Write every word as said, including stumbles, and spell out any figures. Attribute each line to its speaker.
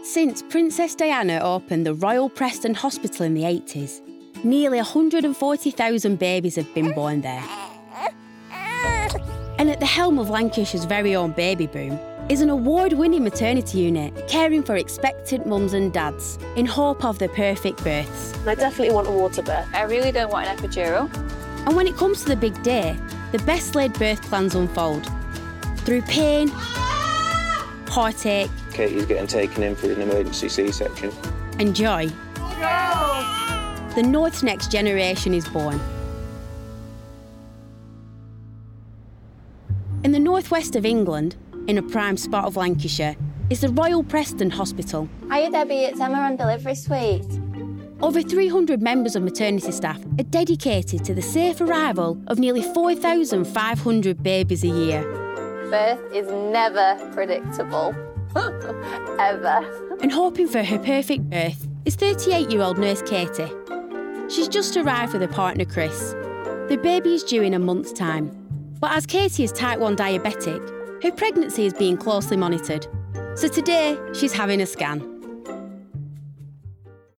Speaker 1: Since Princess Diana opened the Royal Preston Hospital in the eighties, nearly one hundred forty thousand babies have been born there. And at the helm of Lancashire's very own baby boom is an award-winning maternity unit caring for expectant mums and dads in hope of their perfect births.
Speaker 2: I definitely want a water birth.
Speaker 3: I really don't want an epidural.
Speaker 1: And when it comes to the big day, the best laid birth plans unfold. Through pain, heartache,
Speaker 4: Katie's getting taken in for an emergency C-section.
Speaker 1: and joy,
Speaker 2: Go!
Speaker 1: the North's next generation is born. In the northwest of England, in a prime spot of Lancashire, is the Royal Preston Hospital.
Speaker 5: Hiya Debbie, it's Emma on Delivery Suite.
Speaker 1: Over three hundred members of maternity staff are dedicated to the safe arrival of nearly four thousand five hundred babies a year.
Speaker 5: Birth is never predictable. Ever.
Speaker 1: And hoping for her perfect birth is thirty-eight-year-old nurse Katie. She's just arrived with her partner Chris. The baby is due in a month's time. But as Katie is type one diabetic, her pregnancy is being closely monitored. So today, she's having a scan.